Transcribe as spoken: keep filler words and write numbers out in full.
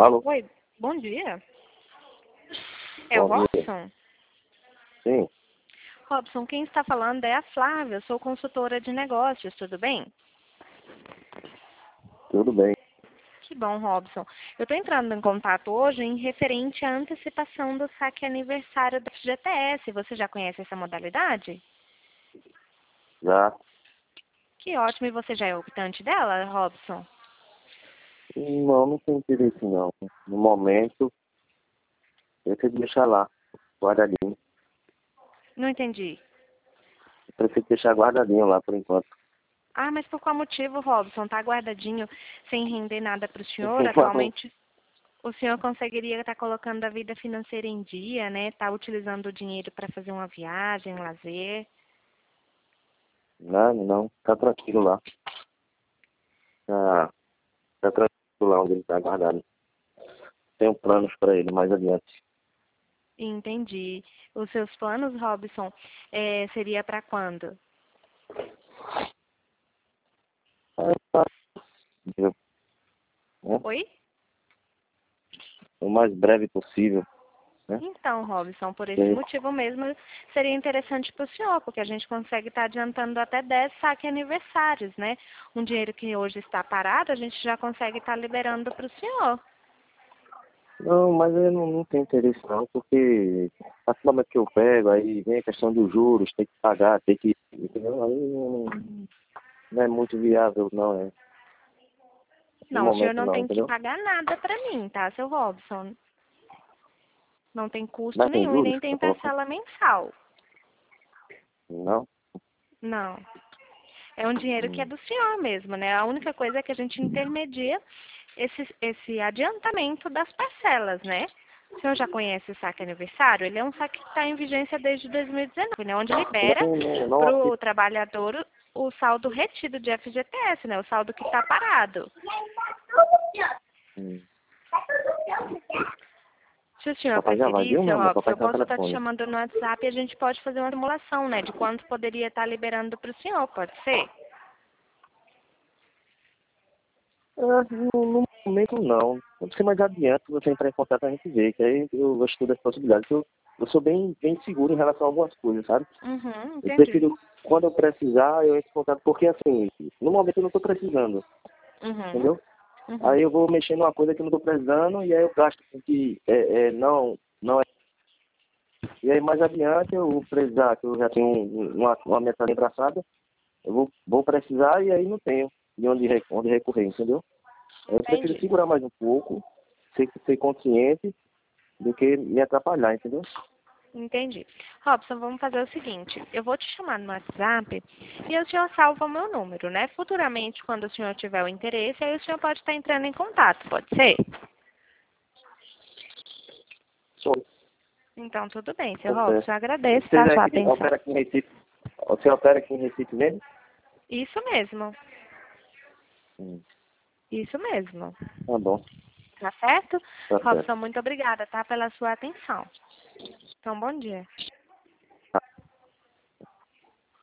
Alô? Oi, bom dia. É o Bom dia. Robson? Sim, Robson, quem está falando é a Flávia, eu sou consultora de negócios, tudo bem? tudo bem. Que bom, Robson. Eu estou entrando em contato hoje em referente à antecipação do saque aniversário da F G T S. Você já conhece essa modalidade? Já. Que ótimo, e você já é optante dela, Robson? Não, não tem interesse não. No momento, eu tenho que deixar lá, guardadinho. Não entendi. Eu prefiro deixar guardadinho lá por enquanto. Ah, mas por qual motivo, Robson? Está guardadinho sem render nada para o senhor? Atualmente, o senhor conseguiria estar colocando a vida financeira em dia, né? Está utilizando o dinheiro para fazer uma viagem, lazer. Não, não, tá tranquilo lá. Tá, tá tranquilo lá onde ele tá guardado. Tenho planos para ele mais adiante. Entendi. Os seus planos, Robson, eh, seria para quando? Aí, tá, entendeu? Né? Oi? O mais breve possível, né? Então, Robson, por esse E, motivo mesmo, seria interessante para o senhor, porque a gente consegue estar adiantando até dez saque aniversários, né? Um dinheiro que hoje está parado, a gente já consegue estar liberando para o senhor. não, mas eu não, não tenho interesse não, porque a partir do momento que eu pego, aí vem a questão dos juros, tem que pagar, tem que. Entendeu? Aí não, não é muito viável, não, é. No Não, o senhor momento não não, tem que entendeu? pagar nada para mim, tá, seu Robson? Não tem custo Mas tem nenhum e juros nem que tem tá colocando? parcela mensal. Não? Não. É um dinheiro que é Hum. do senhor mesmo, né? A única coisa é que a gente intermedia esse, esse adiantamento das parcelas, né? O senhor já conhece o saque aniversário? Ele é um saque que está em vigência desde dois mil e dezenove, né? Onde libera Não, não, não para aqui. o trabalhador o saldo retido de F G T S, né? O saldo que está parado. Hum. Se o senhor Papai já vai, preferir, viu, meu seu amor? Robson, Papai eu tá no posso estar te telefone. chamando no WhatsApp e a gente pode fazer uma simulação, né? De quanto poderia estar liberando para o senhor, pode ser? Ah, no, no momento não. Quando você mais adiante, você entrar em contato, a gente vê, que aí eu estudo as possibilidades. Eu, eu sou bem, bem seguro em relação a algumas coisas, sabe? Uhum, Eu entendi. prefiro, quando eu precisar, eu entro em contato, porque assim, no momento eu não estou precisando, Uhum, entendeu? uhum. Aí eu vou mexer numa coisa que eu não estou precisando, e aí eu gasto com que é, é, não, não é. E aí mais adiante eu vou precisar, que eu já tenho um- uma, uma meta traçada, eu vou, vou precisar e aí não tenho de onde, re- onde recorrer, entendeu? Eu prefiro Entendi. segurar mais um pouco, ser, ser consciente, do que me atrapalhar, entendeu? Entendi. Robson, vamos fazer o seguinte. Eu vou te chamar no WhatsApp e o senhor salva o meu número, né? Futuramente, quando o senhor tiver o interesse, aí o senhor pode estar entrando em contato, pode ser? Só, Então, tudo bem, seu tá Robson. certo. Eu agradeço, Você tá, é sua aqui, atenção. opera aqui em Recife? Você opera aqui em Recife mesmo? Isso mesmo. Hum, Isso mesmo. tá bom, Tá certo? tá certo. Robson, muito obrigada, tá, pela sua atenção. Então, bom dia.